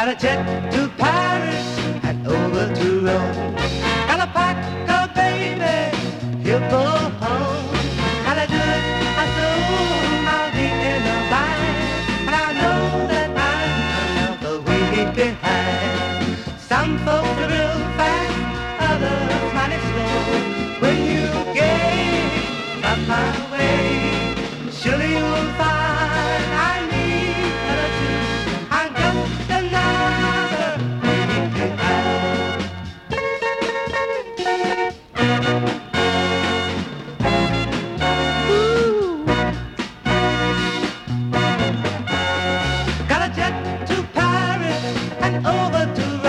Got a jet to Paris and over to Rome. Got a pack of baby, he'll go home. Gotta do it, I soon I'll be in a bind. And I know that I'm another week behind. Some folks are real fast, others mighty slow. When you get up my way, surely you'll find I need her too. I'm just another week behind. Ooh. Got a jet to Paris and over to